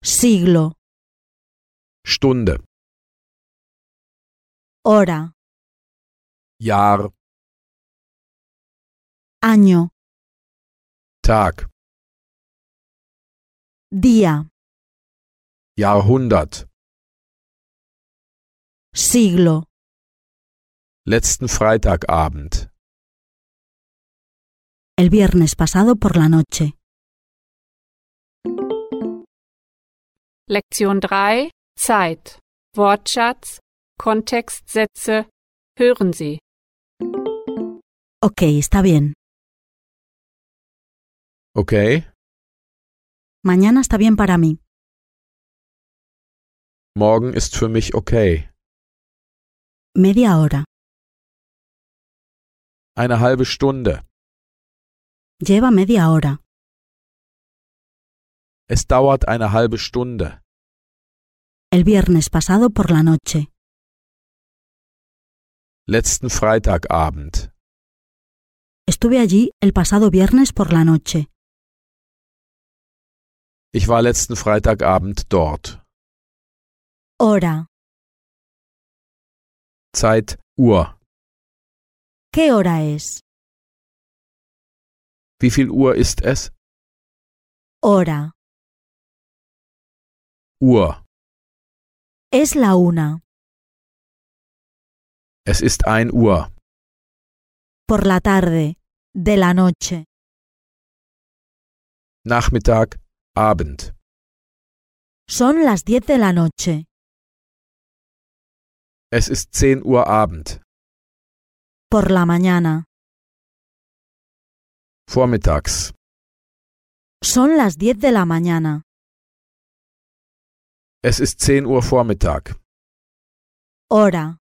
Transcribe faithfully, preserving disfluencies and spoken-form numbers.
siglo, Stunde, hora, Jahr, año, Tag, día, Jahrhundert, siglo, letzten Freitagabend, el viernes pasado por la noche. Lektion drei Zeit. Wortschatz, Kontextsätze. Hören Sie. Ok, está bien. okay? Mañana está bien para mí. Morgen ist für mich okay. Media hora. Eine halbe Stunde. Lleva media hora. Es dauert eine halbe Stunde. El viernes pasado por la noche. Letzten Freitagabend. Estuve allí el pasado viernes por la noche. Ich war letzten Freitagabend dort. Hora. Zeit, Uhr. ¿Qué hora es? Wie viel Uhr ist es? Hora. Uhr. Es la una. Es ist ein Uhr. Por la tarde. De la noche. Nachmittag, Abend. Son las diez de la noche. Es ist zehn Uhr Abend. Por la mañana. Vormittags. Son las diez de la mañana. Es ist zehn Uhr Vormittag. Hora.